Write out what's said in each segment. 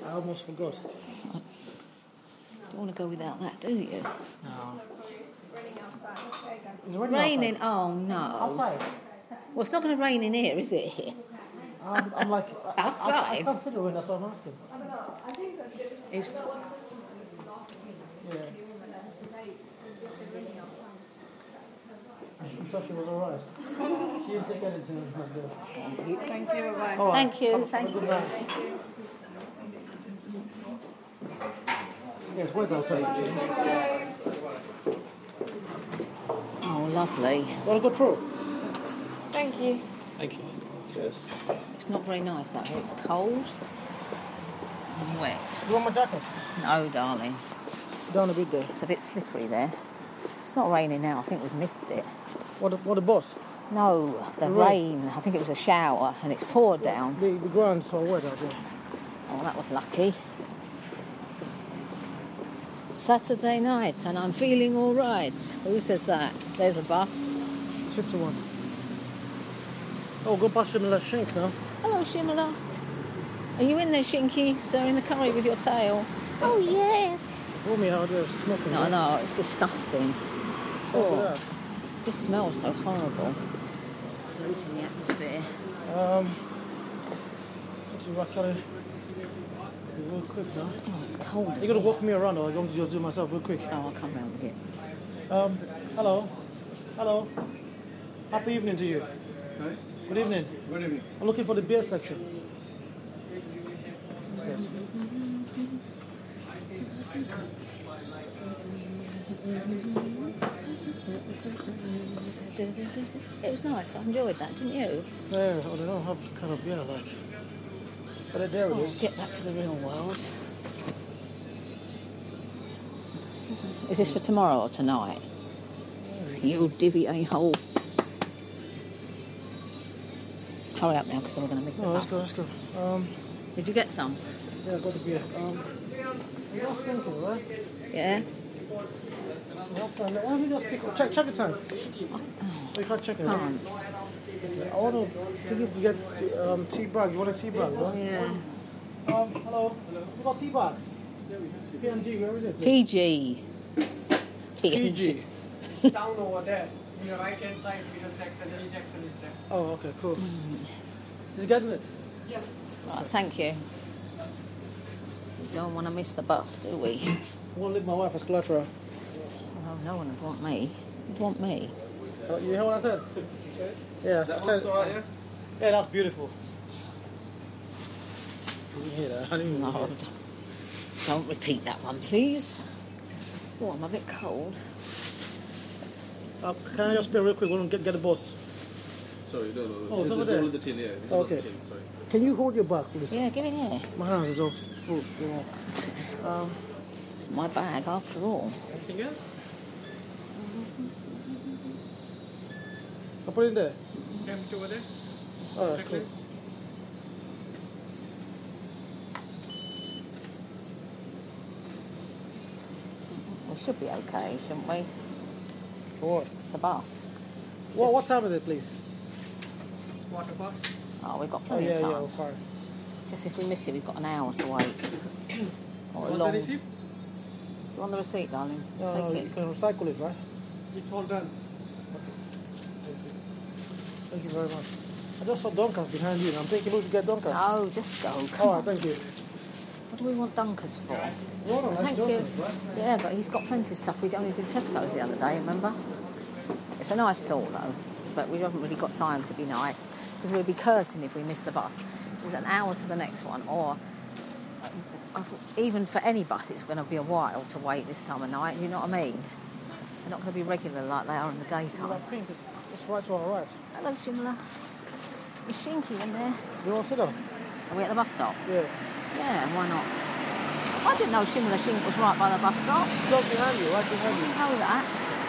I almost forgot. Don't want to go without that, do you? No. It's raining? Oh, no. Outside? Well, it's not going to rain in here, is it? I'm like... Outside? I can't see the rain, that's what I'm asking. I don't know. I think that It's... Yeah. I'm sure she was alright. She didn't take anything. Thank you. Right. Thank you. Thank you. Yes, where's outside? Oh, lovely. Want to go through? Thank you. Thank you. Cheers. It's not very nice out here. It's cold and wet. You want my jacket? No, darling. Down a bit there. It's a bit slippery there. It's not raining now. I think we've missed it. What the boss? No, the rain. I think it was a shower and it's poured down. The ground's so wet out there. Oh, that was lucky. Saturday night and I'm feeling all right. Who says that? There's a bus. 51. Oh, go past Shimla Shink now. Hello, Shimala. Are you in there, Shinky, stirring the curry with your tail? Oh, yes. Pull me out there smoking. No, no, it's disgusting. Oh. It just smells so horrible. Polluting the atmosphere. To actually be real quick now. Oh, it's cold. You're going to walk me around or I'm going to just do myself real quick? Oh, I'll come round with it. Hello. Hello. Happy evening to you. Sorry? Good evening. Good evening. I'm looking for the beer section. Yes. It was nice. I enjoyed that, didn't you? Yeah, I don't know how kind of beer I like. But there it is. Get back to the real world. Is this for tomorrow or tonight? You divvy a-hole. Hurry up now, because we're going to miss the bus. Let's go. Did you get some? Yeah, I got the beer. You guys thinking, right? Yeah? Let me just speak. Check the time. You can't check it. Right? Can't. I want to get tea bag. You want a tea bag, right? Yeah. Hello. We got tea bags. P&G, where is it? PG. PG. Down over there. On your right hand side, middle section, D section is there. Oh, okay, cool. Is he getting it? Yes. Right, thank you. We don't want to miss the bus, do we? I won't leave my wife as collateral. Oh, no one would want me. Would want me. You hear what I said? Yeah, I said. Alright, yeah? Yeah, that's beautiful. Did you hear that? I didn't even No, hear it. don't repeat that one, please. Oh, I'm a bit cold. Can I just pay real quick? We'll get the bus. Sorry, no. Oh, it's over there. Only the tin, yeah. This is Okay. not the tin, sorry. Can you hold your bag, please? Yeah, give it here. My hands is all full. It's my bag after all. Anything else? I'll put it in there. Empty over there? Alright, cool. We should be okay, shouldn't we? For what? The bus. What time is it, please? Water box? Oh, we've got Oh, plenty yeah, of time. we're fine. Just if we miss it, we've got an hour to wait. Or a Want long... the receipt? Do you want the receipt, darling? No, Take you it. can recycle it, right? It's all done. Thank you very much. I just saw Doncaster behind you, and I'm thinking we should get Doncaster. No, just go. Come Alright, on. thank you. What do we want Dunkers for? No, no, Thank nice you. Doncaster, right? Yeah, but he's got plenty of stuff. We only did Tesco's the other day, remember? It's a nice thought, though. But we haven't really got time to be nice. Because we'd be cursing if we missed the bus. It was an hour to the next one. Or even for any bus, it's going to be a while to wait this time of night. You know what I mean? They're not going to be regular like they are in the daytime. I think it's right to our right. Hello, Shimla. Is Shinky in there? You want to sit down? Are we at the bus stop? Yeah. Yeah, why not? I didn't know Shimla Shink was right by the bus stop. Look behind you, right behind you. Know that.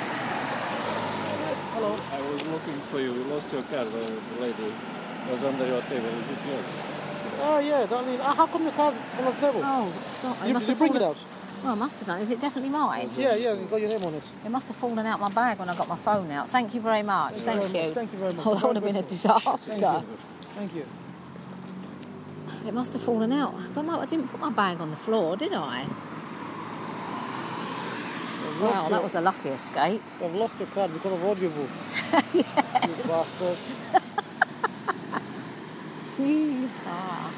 Hello. I was looking for you. You lost your car. The lady was under your table. Is it yours? Oh, yeah, darling. How come the car's on the table? Oh, sorry. You bring it out? Well, I must have done. Is it definitely mine? Yeah, it's got your name on it. It must have fallen out my bag when I got my phone out. Thank you very much. Thank you. Thank you very much. Oh, that would have been a disaster. Thank you. It must have fallen out. But I didn't put my bag on the floor, did I? Wow, that was a lucky escape. I've lost your card because of audiobook. Yes. You bastards. Ah.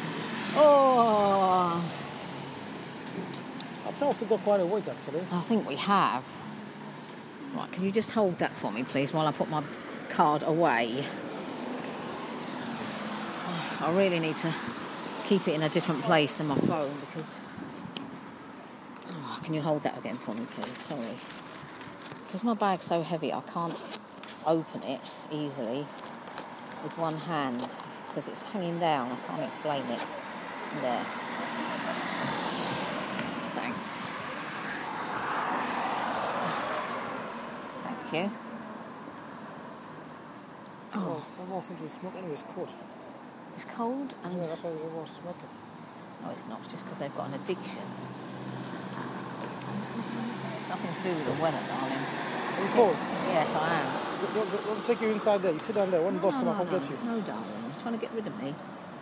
Oh, I'm sure we've got quite a weight actually. I think we have. Right, can you just hold that for me, please, while I put my card away? I really need to keep it in a different place than my phone because... Oh, can you hold that again for me, please? Sorry. Because my bag's so heavy, I can't open it easily with one hand because it's hanging down. I can't explain it. There. Thanks. Thank you. Oh, someone seems to smoke anyway, it's cold. It's cold and... Yeah, that's why everyone's smoking. No, it's not. It's just because they've got an addiction. It's nothing to do with the weather, darling. Are you cold? Yes, I am. We'll take you inside there. You sit down there. When the boss come, I'll come get you. No, darling. You're trying to get rid of me.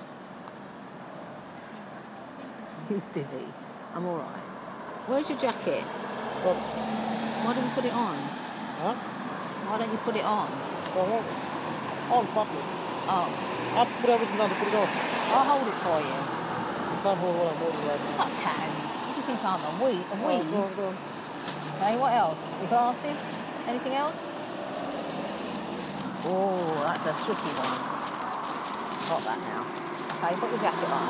You divvy. I'm all right. Where's your jacket? Well, Why don't you put it on? huh? Why don't you put it on? Well, on properly. Oh, I have to put everything down to put it on. I'll hold it for you. You can't hold what I'm holding right Yes, now. I can. What do you think I'm a weed? A weed? Go on, go on. Okay, what else? Your glasses? Anything else? Oh, that's a tricky one. Got that now. Okay, put your jacket on.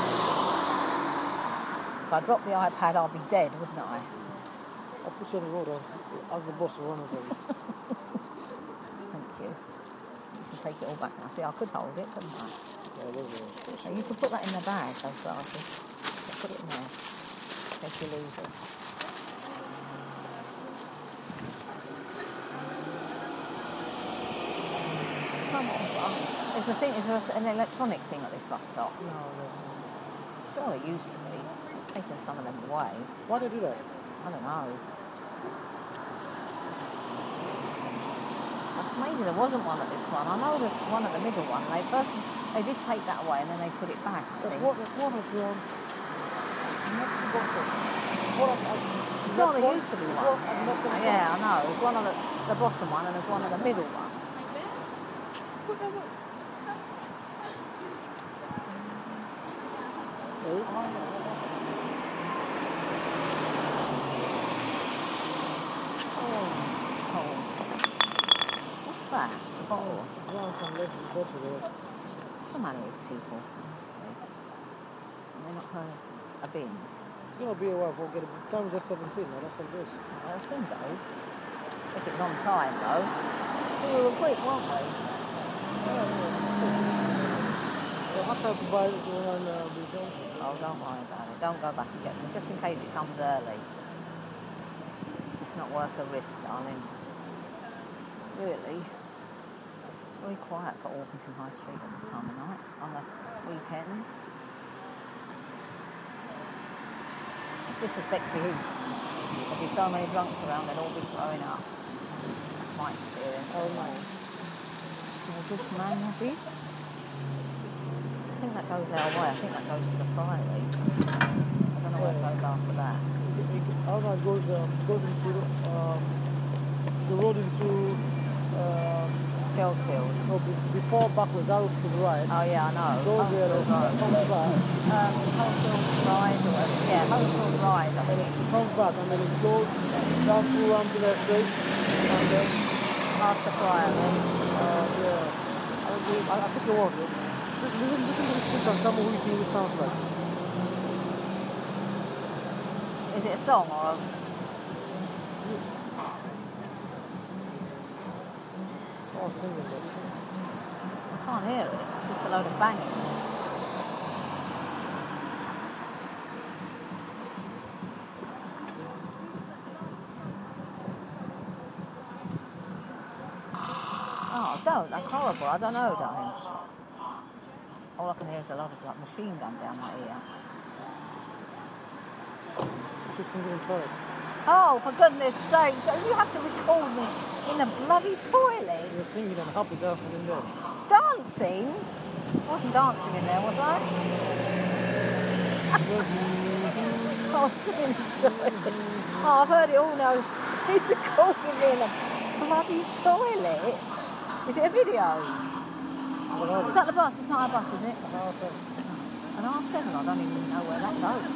If I drop the iPad, I'll be dead, wouldn't I? I'll put you on the road. I'll ask the boss to run over you. Thank you. You can take it all back now. See, I could hold it, couldn't I? Yeah, there we go. So you could put that in the bag, those glasses. Yeah, put it in there. In case you lose it. Come on, bus. Is there an electronic thing at this bus stop? No. Sure there used to be. They've taken some of them away. Why did they do that? I don't know. Maybe there wasn't one at this one. I know there's one at the middle one. They did take that away and then they put it back. I think. That's one of the... Sure, there used to be one. Yeah, I know. There's one on the bottom one and there's one on the middle one. What's that? A bottle? What's the matter with people? Honestly? They're not heard of a bin. It's going to be a while before we get it. Time's just 17 now, that's what it is. They'll soon go. If it's on time, though. So we were quick, weren't we? I'll have to buy it when we go. Oh, don't worry about it. Don't go back and get them, just in case it comes early. It's not worth the risk, darling. Really. It's very quiet for Orpington High Street at this time of night, on a weekend. If this was Bexley Heath, there'd be so many drunks around, they'd all be throwing up. That's my experience. Oh, no. Small goods man, your beast. I think that goes our way. I think that goes to the Priory. I don't know where it goes after that. Our road goes into the road into Chelsfield. no, before backwards, arrow to the right. Oh yeah, I know. Goes there, comes back, Homefield Rise or whatever. Yeah, Homefield Rise, I and think. it comes back, and then it goes down through Ramsgate Estate, and then Past the Priory. yeah. I took your word. Listen to this song. Tell me who you think this sounds like. Is it a song or a... Oh, singing it. I can't hear it. It's just a load of banging. Oh, don't. That's horrible. I don't know, darling. All I can hear is a lot of like machine gun down my ear. She's singing in toilet. Oh, for goodness sake, don't you have to record me in the bloody You're toilet? singing and happy dancing in there. Dancing? I wasn't dancing in there, was I? I was singing in the toilet. Oh, I've heard it all now. He's recording me in a bloody toilet. Is it a video? Is that the bus? It's not our bus, is it? An R7? I don't even know where that goes.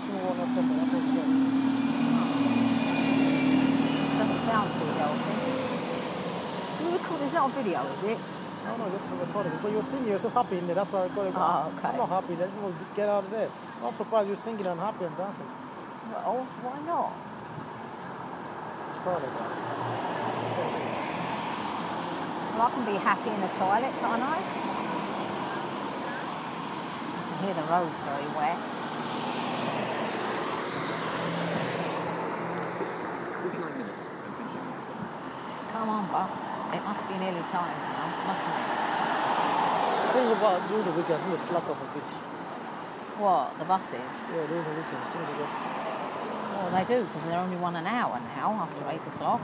Doesn't sound too healthy. You record, is that on video, is it? No, just recording. But you're singing, you're so happy in there, that's why I recorded. Oh, okay. I'm not happy, then we'll get out of there. I'm surprised you're singing and happy and dancing. Well, why not? It's a toilet, man. Well, I can be happy in the toilet, can't I? I can hear the roads very wet. 49 minutes. Attention. Come on, bus. It must be nearly time now, mustn't it? I think about during the weekends, in the slack off a bit. What, the buses? Yeah, during the weekends, Well, they do, because they're only run an hour now, after 8 o'clock.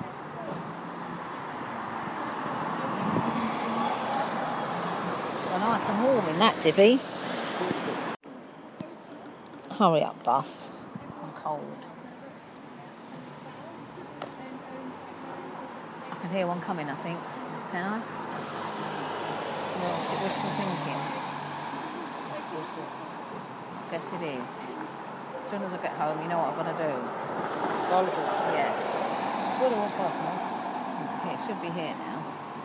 Well, nice and warm in that divvy. Hurry up, bus. I'm cold. I can hear one coming, I think. Can I? No, is it wishful thinking? Guess it is. As soon as I get home, you know what I'm going to do? Yes. Where do you want past now? Okay, it should be here now.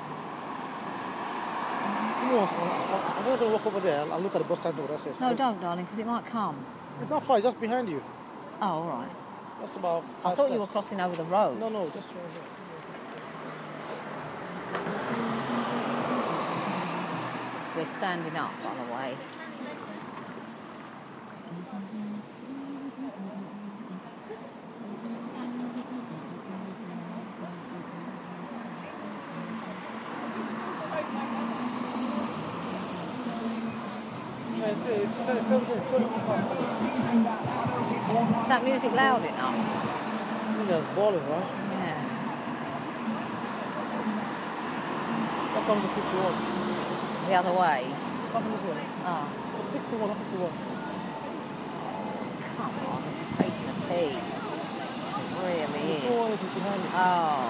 I'm going to walk over there. I'll look at the bus stand over there. No, don't, darling, because it might come. It's not far, it's just behind you. Oh, all right. That's about I 5 thought steps. you were crossing over the road. No, just right here. We're standing up, by the way. Yeah, it's 21 past. Is that music loud enough? I think that's balling, right? Yeah. That comes to 51. The other way. Come this way. Oh, It's 61 or 51. come on, this is taking a pee. It really is. 51 is behind you. Oh.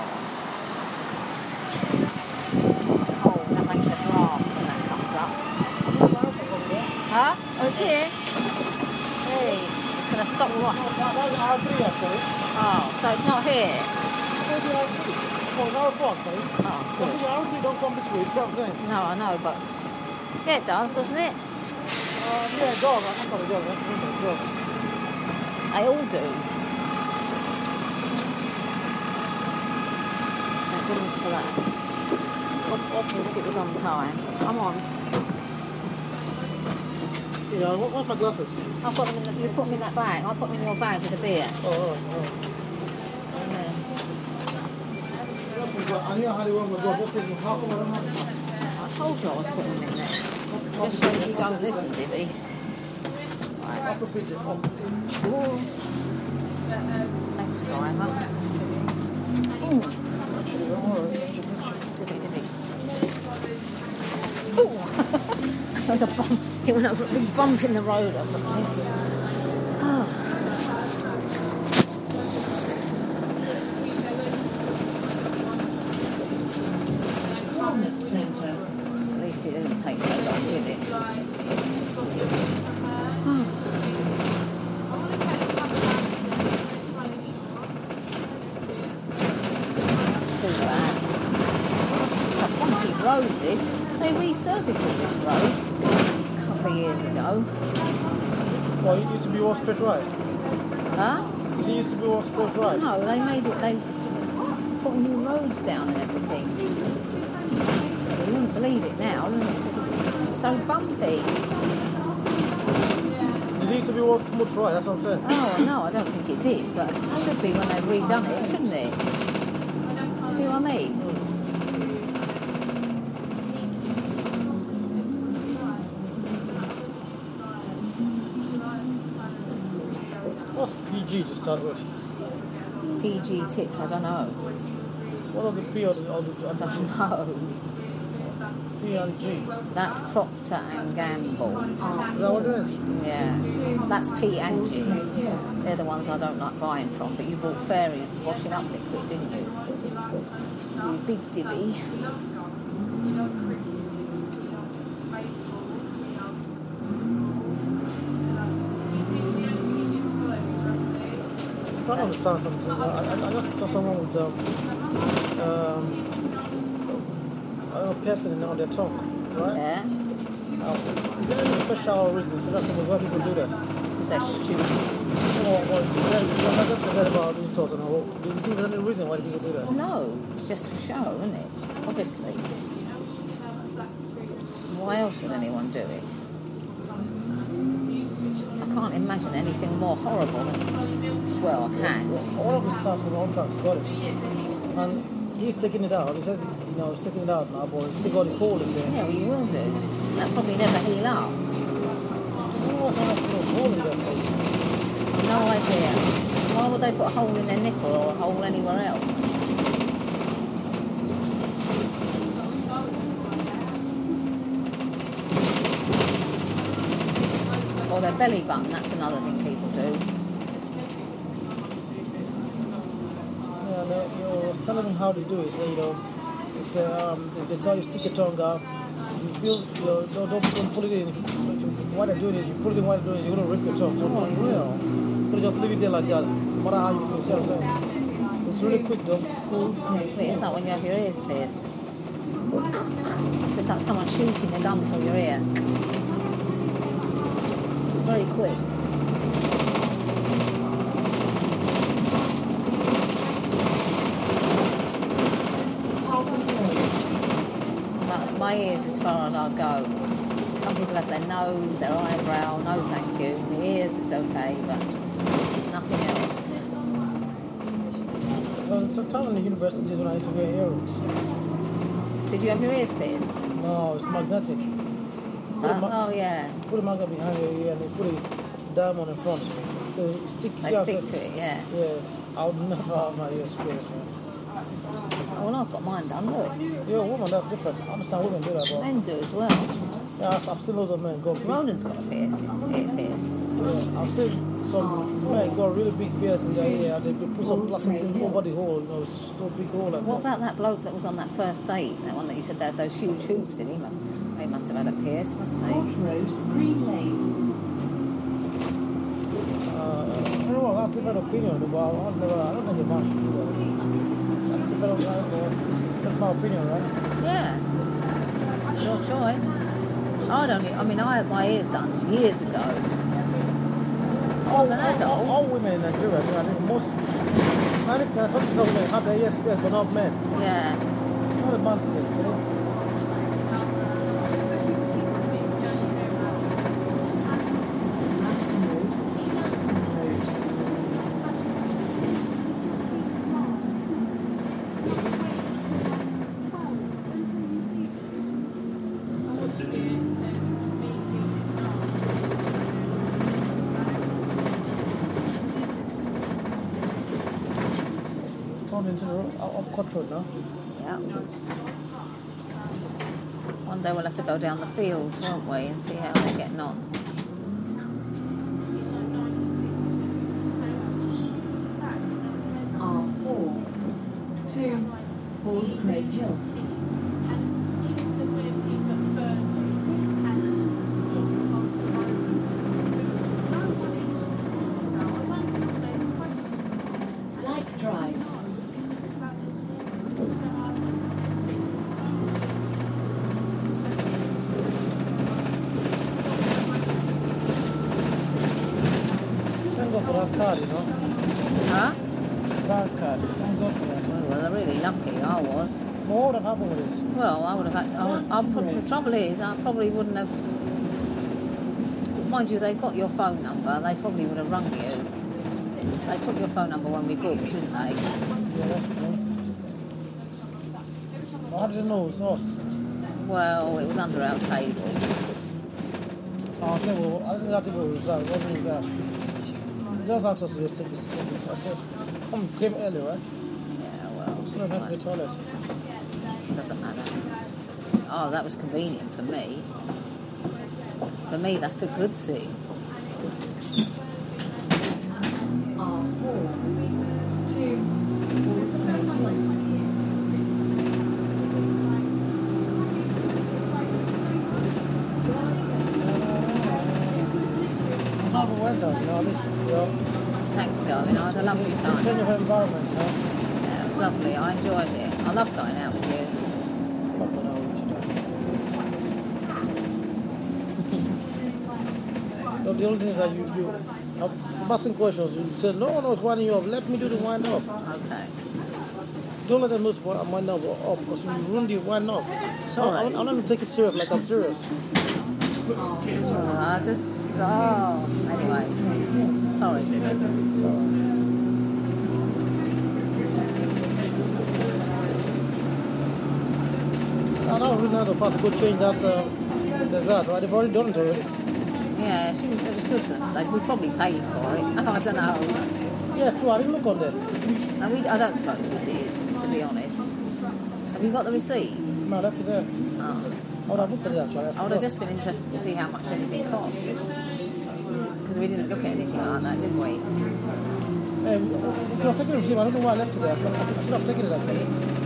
Oh, that makes a draft when that comes up. Huh? Oh, it's here? Hey, it's going to stop right. That's R3 actually. Oh, so it's not here? Maybe R3. Oh, now it's actually. Oh, good. R3 don't come this way, see what I'm saying? No, I know, but... Yeah, it does, doesn't it? Yeah, dog. I'm not a dog. That's a dog. They all do. Thank goodness for that. At least it was on time. I'm on. Yeah, what's my glasses? I've got them in the, you put them in that bag. I'll put them in your bag with a beer. Oh. Yeah. I knew how they were going to go. Just thinking, how come I don't have it? I told you I was putting them in there. Just so you don't listen, Divvy. Right. Up a bit. Up. Ooh. Thanks, driver. Ooh. Divvy. Ooh. There was a bump. It went over a big bump in the road or something. Oh. At least it didn't take so long, did it? Too bad. It's a funky road, this. They resurfaced all this road a couple of years ago. Well, it used to be all straight right. Huh? It used to be all straight right. No, they made it, they put new roads down and everything. You wouldn't believe it now, it's so bumpy. It used to be all smooth right, that's what I'm saying. Oh, no, I don't think it did, but it should be when they've redone it, shouldn't it? See what I mean? What's PG to start with? PG tips, I don't know. What are the P or the I don't know. P&G. That's Procter and Gamble. Is that what it is? Yeah, that's P&G. They're the ones I don't like buying from. But you bought Fairy washing up liquid, didn't you? You big divvy. I don't understand something. I just saw someone with I don't know, piercing on their tongue, right? Yeah, Is there any special reason for that? Why people do that? they're stupid. Or just forget about insults and all. Do you think there's any reason why people do that? Well, no, it's just for show, isn't it? Obviously. Why else would anyone do it? I can't imagine anything more horrible than... Well, I can. All of his staffs and contracts got it. And he's taking it out. He says, he's taking it out now, but he's still got a hole in there. Yeah, well, you will do. That'll probably never heal up. What's a hole in there for? No idea. Why would they put a hole in their nipple or a hole anywhere else? Or their belly button, that's another thing people do. Yeah, you're telling them how to do it. So, they tell you stick your tongue out. If you feel, don't pull it in. If while they're doing it, you pull it in while they're doing it, you're going to rip your tongue. So Oh, you will. But just leave it there like that, no matter how you feel. See what I'm saying? It's really quick though. But it's like when you have your ears pierced. It's just like someone shooting a gun through your ear. It's very quick. My ears as far as I'll go. Some people have their nose, their eyebrow, no thank you. My ears it's okay, but nothing else. Sometimes in the universities when I used to wear earrings. Did you have your ears pierced? No, it's magnetic. Oh yeah. Put a magnet behind your ear and they put a diamond in front. So it stick. They stick to it, yeah. Yeah, I would never have my ears pierced, man. Well, I've got mine done, look. Yeah, woman, that's different. I understand women do that, but Men do as well. yeah, I've seen loads of men go big. Ronan's got a piercing, ear pierced. Yeah, I've seen some men got really big pierce in their ear and they put some plastic thing over the hole, so big hole like What that. about that bloke that was on that first date? That one that you said they had those huge hoops in? He must have had it pierced, mustn't he? I don't know, I have different opinion, but I don't think a man should do that. That's my opinion, right? Yeah. Your choice. I had my ears done years ago. All, an adult. all women in Nigeria, I think most 90% of women have their ears pierced, but not men. Yeah. It's not a man's thing, see? Into the off Court Road now. Yeah. One day we'll have to go down the fields, won't we, and see how they're getting on. R4 to Falls Craig Hill. Dyke Drive. Thank God for that card, you know. Huh? That card. Thank God for that. Well, they're really lucky, I was. What would have happened with this? Well, I would have had to... the trouble is, I probably wouldn't have... Mind you, they got your phone number. They probably would have rung you. They took your phone number when we booked, didn't they? Yeah, that's true. How did you know it was us? Well, it was under our table. Oh, okay, well, I didn't have to go with that. It wasn't with that. Just asked us to just take this. I said, came early, right? Yeah, well, I went to the toilet. doesn't matter. Oh, that was convenient for me. For me, that's a good thing. R4. 2 towards Great Hill. Harbour went out, Thank you, darling. I had a lovely time. change of environment, Yeah, it was lovely. I enjoyed it. I love going out with you. So the only thing is that you are asking questions. You said, no, it's winding you up. Let me do the wind up. Okay. Don't let them know it's wind up because you ruin the wind up. Sorry. I want them to take it serious, like I'm serious. I just... Oh, anyway. Sorry, David. I don't really know if I have to go change that dessert, right? They've already done it already. Yeah, it was good for them. We probably paid for it. I don't know. Yeah, true. I didn't look on there. And I don't suppose we did, to be honest. Have you got the receipt? No, I left it there. Oh. I would have looked at it actually. I would have just been interested to see how much anything cost. Because we didn't look at anything like that, did we? Hey, we could have taken it with him. I don't know why I left it there. I should have taken it actually.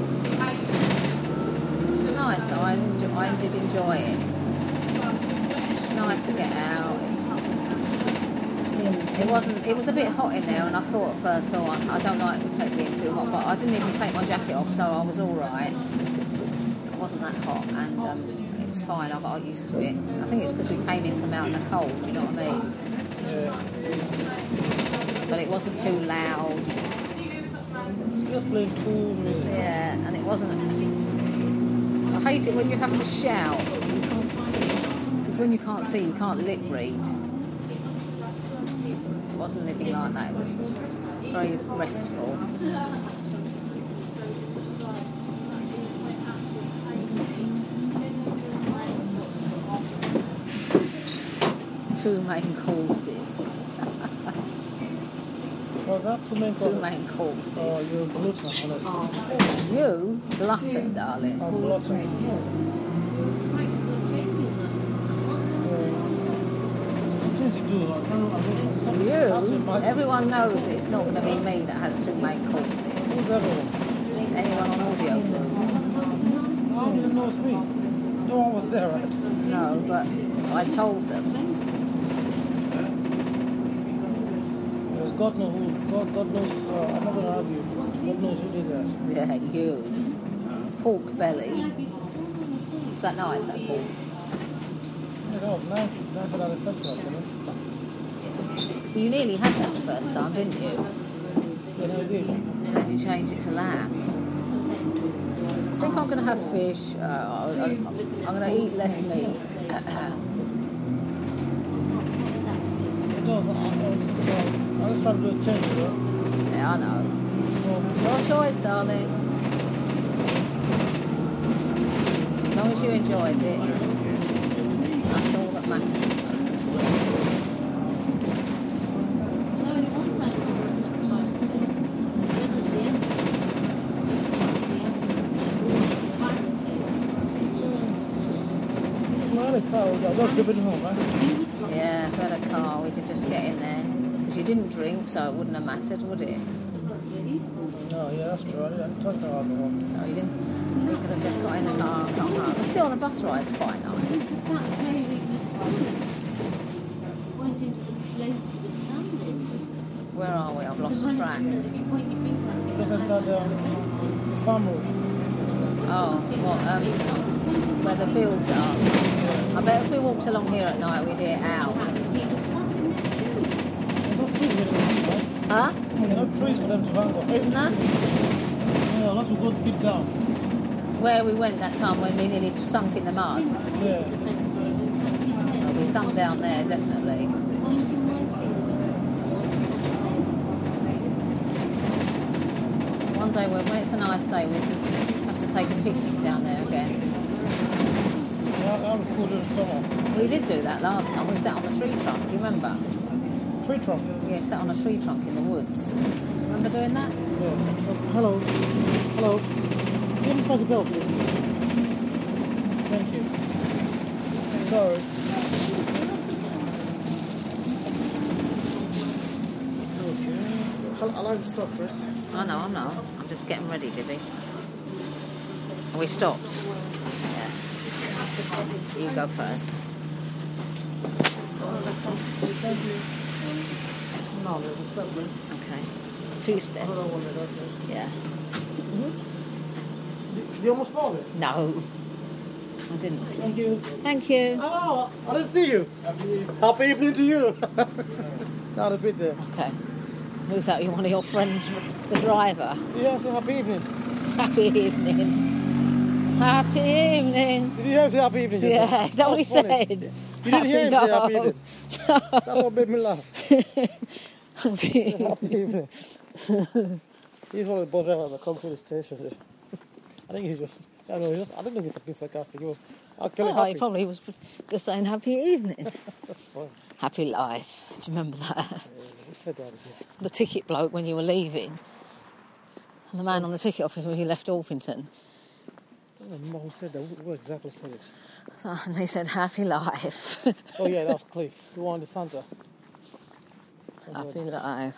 It was nice, though. I did enjoy it. It's nice to get out. It was a bit hot in there, and I thought at first, I don't like it being too hot, but I didn't even take my jacket off, so I was all right. It wasn't that hot, and it was fine. I got used to it. I think it's because we came in from out in the cold, you know what I mean? Yeah. But it wasn't too loud. Just playing cool music. Yeah, and it wasn't... I hate it when you have to shout. Because when you can't see, you can't lip read. It wasn't anything like that. It was very restful. Two main courses. Was that two main Two courses? main courses. Oh, you're a glutton, honestly. You? Glutton, darling. I'm glutton. Things you do, like, Everyone knows it's not going to be me that has two main courses. Who's everyone? Anyone on audio group. How do you know it's me? No one was there, right? No, but I told them. Because God knows who. God knows. I'm not going to argue. God knows who did that. Yeah, you. Pork belly. Was that nice, that pork? Yeah, that was nice. Nice about the festival, you know? You nearly had that the first time, didn't you? Yeah, no, I did. And then you changed it to lamb. I think I'm going to have fish. I'm going to eat less meat. It does. I was trying to do a change, you know? Yeah, I know. Your choice, darling. As long as you enjoyed it, that's all that matters. I got driven home, right? Yeah, if we had a car, we could just get in there. Because you didn't drink, so it wouldn't have mattered, would it? No, yeah, that's true. I didn't talk about alcohol. No, you didn't. We could have just got in the car and gone home. But still, the bus ride's quite nice. That's where we went into the place you were standing. Where are we? I've lost track. If you point your finger at Just entered the farm road. Oh, what? Where the fields are. I bet if we walked along here at night, we'd hear owls. he was standing. There's no trees anymore, right? Huh? There are no trees for them to hang on. Isn't there? Yeah, unless we go deep down. Where we went that time when we nearly sunk in the mud. Yeah. There'll be some down there, definitely. One day, when it's a nice day, we have to take a picnic down there again. Yeah, that was cool during summer. We did do that last time. We sat on the tree trunk, do you remember? Tree trunk. Yeah, sat on a tree trunk in the woods. Remember doing that? Yeah. Hello. Hello. Can you press the bell, please? Thank you. Sorry. Okay. I like to stop first. I know. I'm just getting ready, Dibby. And we stopped. Yeah. You go first. Thank you. No, there's a step, man. Okay. 2 steps. I don't know what that's it. Yeah. Oops. Did you almost fall it? No. I didn't. Thank you. Thank you. Oh, I didn't see you. Happy evening to you. Not a bit there. Okay. Who's that? You one of your friends, the driver? Yeah, so happy evening. Happy evening. Happy evening. Did you hear him say happy evening? just now? Yeah, is that what he Funny. said? You didn't hear him say happy evening. That's what made me laugh. Happy Happy evening. He's one of the bus drivers that come through the station. I think he's just, I don't know, I don't know if he's a bit sarcastic. He was actually Oh, happy. he probably was just saying happy evening. That's fine. Happy life. Do you remember that? Yeah, we said that again. The ticket bloke when you were leaving. And the man on the ticket office when you left Orpington. I don't know who said that. Who exactly said it? So, and they said happy life. Oh, yeah, that was Cliff. The one, the Santa. Happy life.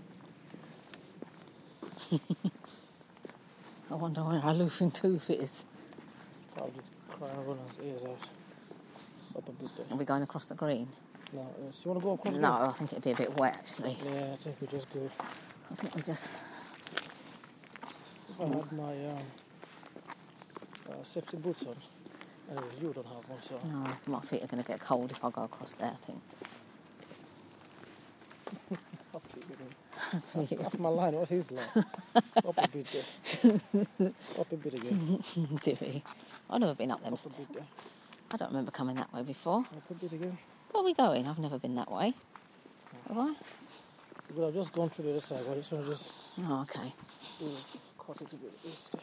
I wonder where our loofing tooth is. Probably crying and running his ears out. Up a bit there. Are we going across the green? No, yes. You want to go across No, I think it'd be a bit wet actually. there? Yeah, I think we just go. I think we just... I had my safety boots on. And you don't have one, so. No, my feet are going to get cold if I go across there, I think. That's my line. What his line? Up a bit there. Up a bit again. Divvy. I've never been up them Up a stairs. bit there. I don't remember coming that way before. Up a bit again. Where are we going? I've never been that way. Have I? But I've just gone through the other side. But I just want to just Oh, okay. cut it a bit easy there.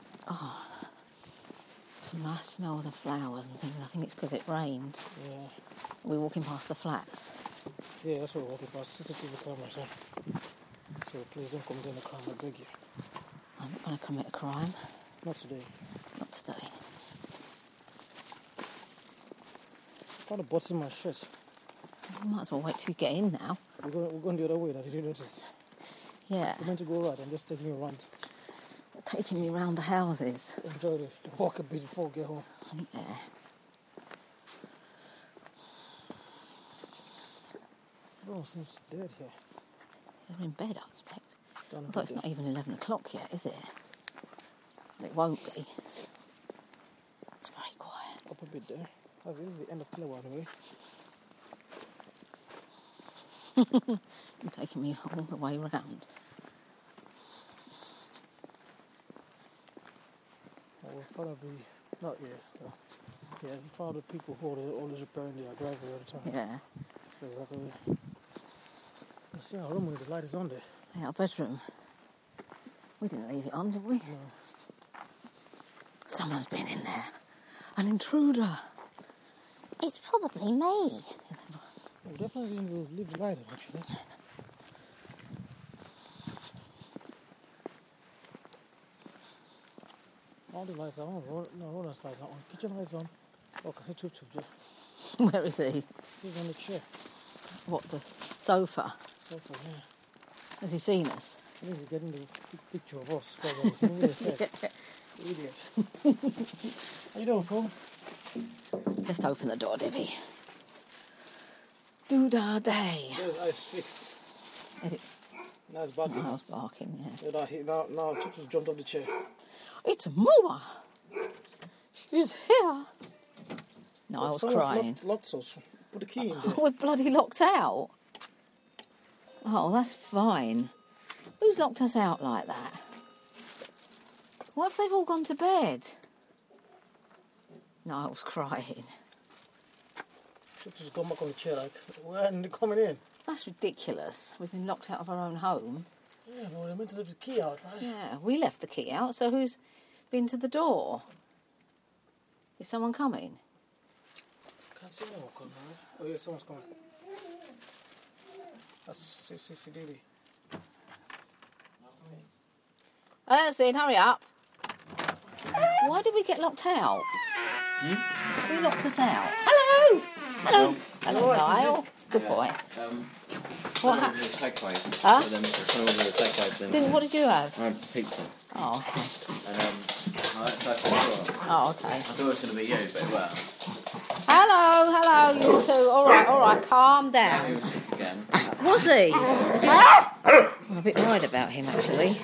Some nice smells of flowers and things. I think it's because it rained. Yeah. We're walking past the flats. Yeah, that's what we're walking past. CCTV cameras, huh? So please don't come down the car, I beg you. I'm not going to commit a crime. Not today. Not today. Found a button in my shirt. I might as well wait till you get in now. We're going the other way now, did you notice? Yeah. We're meant to go right. I'm just taking you around. Taking me round the houses. Enjoy the walk a bit before we get home. Yeah. Everyone seems dead here. You're in bed, I expect. Down Although it's not even 11 o'clock yet, is it? It won't be. It's very quiet. Up a bit there. Oh, this is the end of Kilowatt anyway. You're taking me all the way round. We're in front of the... Not yet. Yeah, in front of the people who are always repairing their driveway all the time. Yeah. So exactly. You see our room when the light is on there. Yeah, our bedroom. We didn't leave it on, did we? No. Someone's been in there. An intruder. It's probably me. We definitely didn't leave the light on, actually. All the lights are on. No, all the lights are on. Kitchen lights on. Oh, I see Chup Chup there. Where is he? He's on the chair. What, the sofa? Sofa, yeah. Has he seen us? I think he's getting the picture of us. He's moving his head. Idiot. How you doing, fool? Just open the door, Divvy. Doo-dah day. His eyes fixed. Is it? Now it's barking. I was barking, yeah. Now Chup Chup jumped off the chair. It's Moa. She's here. No, I was Someone's crying. Locked us. Put the key in there. We're bloody locked out. Oh, that's fine. Who's locked us out like that? What if they've all gone to bed? No, I was crying. Chup Chup's gone back on the chair like, where are they coming in? That's ridiculous. We've been locked out of our own home. Yeah, but we're meant to leave the key out, right? Yeah, we left the key out, so who's been to the door? Is someone coming? Can't see anyone coming, right? Oh yeah, someone's coming. That's CCTV. That's it, hurry up. Why did we get locked out? Who locked us out? Hello! Hello! Hello, Niall. Good boy. What happened? Huh? What did you have? I had pizza. Oh, okay. And Oh, okay. I thought it was going to be you, but well. Hello, you two. All right, calm He down. was sick again. Was he? I'm a bit worried about him, actually.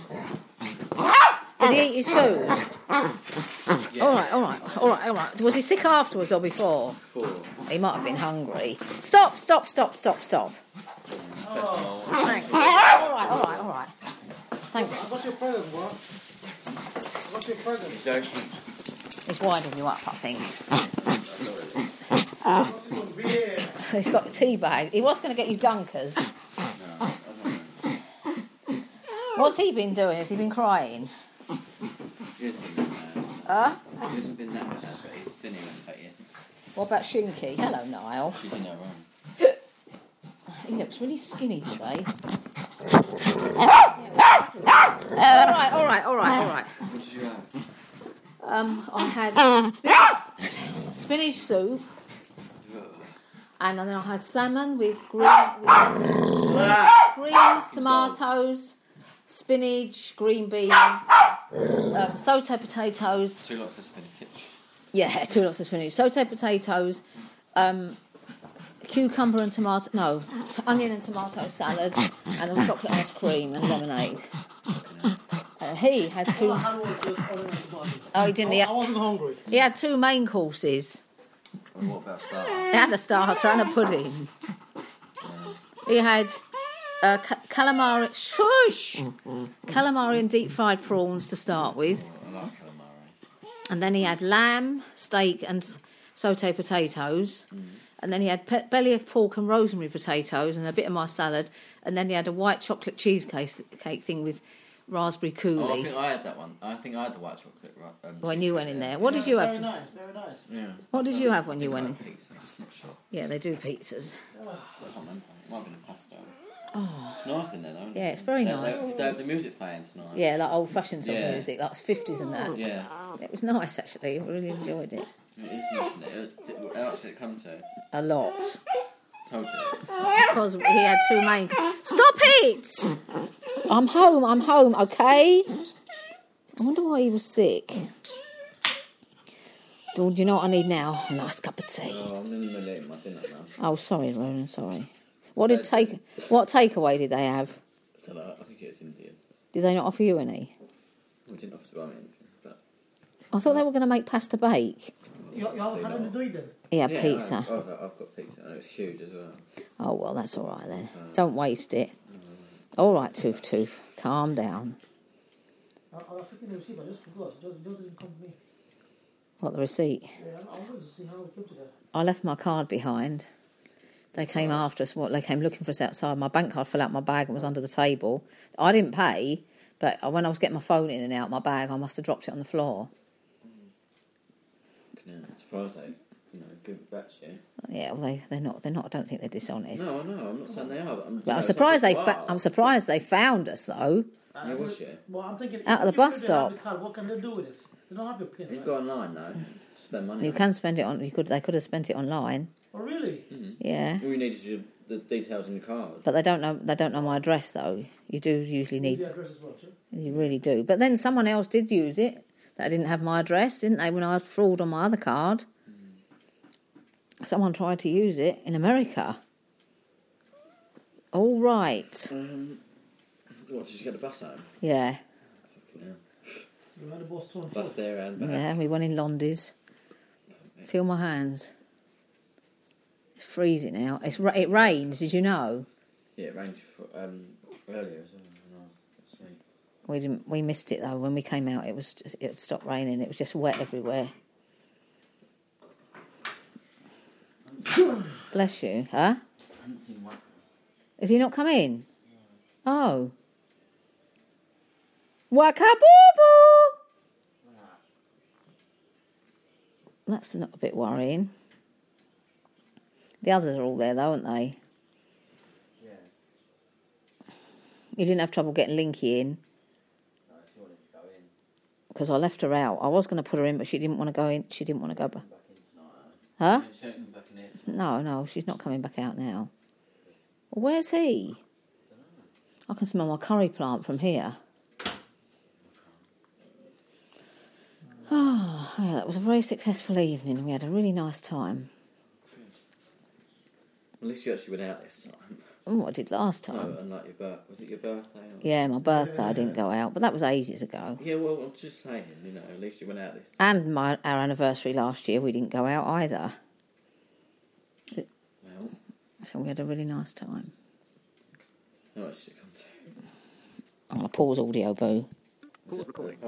Did he eat his food? Yeah. All right. Was he sick afterwards or before? Four. He might have been hungry. Stop. Thanks. All right. Thanks. What's your present, what? What's your present? He's joking. He's winding you up, I think. Some beer. He's got the tea bag. He was going to get you Dunkers. What's he been doing? Has he been crying? He hasn't been that bad. Huh? He hasn't been that bad, but he's been here and you. What about Shinky? Hello, Niall. She's in her room. He looks really skinny today. All right. What did you have? I had spinach soup, and then I had salmon with greens, tomatoes, spinach, green beans, sauté potatoes. 2 lots of spinach. Yeah, 2 lots of spinach, sauté potatoes, cucumber and tomato, no, onion and tomato salad, and then chocolate ice cream and lemonade. He had 2. Oh, he didn't. I wasn't hungry. He had 2 main courses. What about starter? He had a starter and a pudding. He had calamari. Shush! Calamari and deep fried prawns to start with, I like calamari. and then he had lamb, steak, and sauté potatoes. And then he had belly of pork and rosemary potatoes and a bit of my salad. And then he had a white chocolate cheesecake thing with raspberry coulis. Oh, I think I had that one. I think I had the white chocolate. When you went in there. What did you have? Very nice, very nice. Yeah. What did you have when you went in? Pizza. I'm not sure. Yeah, they do pizzas. I can't remember. It might have been a pasta. Oh. It's nice in there, though. Isn't Yeah, it? it's very nice. They have the music playing tonight. Yeah, like old-fashioned sort of Yeah. music, like 50s and that. Yeah. It was nice, actually. I really enjoyed it. It is nice, isn't it? How much did it come to? A lot. Told you. Because he had 2 main... Stop it! I'm home, okay? I wonder why he was sick. Do you know what I need now? A nice cup of tea. Oh, I'm in the middle of eating my dinner now. Oh, sorry, Ronan, sorry. What takeaway did they have? I don't know. I think it's Indian. Did they not offer you any? We didn't have to buy me anything, but... I thought they were going to make pasta bake. You haven't had anything to eat then? Yeah, Yeah, pizza. I've got pizza, and it's huge as well. Oh, well, that's all right then. Don't waste it. All right, Tooth. Calm down. I was taking the receipt, I just forgot. It just didn't come to me. What, the receipt? Yeah, I wanted to see how it came to that. I left my card behind. They came after us. They came looking for us outside. My bank card fell out my bag and was under the table. I didn't pay, but when I was getting my phone in and out my bag, I must have dropped it on the floor. Yeah, I'm surprised they, give it back to you. Yeah, well, they're not. I don't think they're dishonest. No, I'm not saying they are, but I'm surprised I'm surprised they found us though. Where was you? Well, I'm thinking... Out of the if bus they have the stop. card, what can they do with it? They don't have your pin, You've right? got online, though. Spend money. You can spend it on. They could have spent it online. Oh, really? Yeah, All you need is the details in the card. but they don't know. They don't know my address though. You do usually need. The address as well, sure. You really do. But then someone else did use it. That didn't have my address, didn't they? When I had fraud on my other card, someone tried to use it in America. All right. What, did you get the bus home? Yeah. Yeah. You had the bus torn Bus there and back. Yeah, we went in Londies. Feel my hands. It's freezing out. It rains, did you know? Yeah, it rained earlier as well. We missed it though. When we came out, it stopped raining. It was just wet everywhere. Bless you, huh? I haven't seen one. Has he not come in? Oh. Waka-boo-boo! That's not a bit worrying. The others are all there though, aren't they? Yeah. You didn't have trouble getting Linky in? No, she wanted to go in. because I left her out. I was going to put her in, but she didn't want to go in. She didn't want to go back. Huh? No, she's not coming back out now. Well, where's he? I can smell my curry plant from here. Oh, yeah, that was a very successful evening. We had a really nice time. At least you actually went out this time. Oh, I did last time. Oh, and like was it your birthday? Or... Yeah, my birthday I didn't go out, but that was ages ago. Yeah, well, I'm just saying, at least you went out this time. And our anniversary last year, we didn't go out either. Well, So we had a really nice time. how much did it come to? I'm going to pause audio, boo. Pause recording.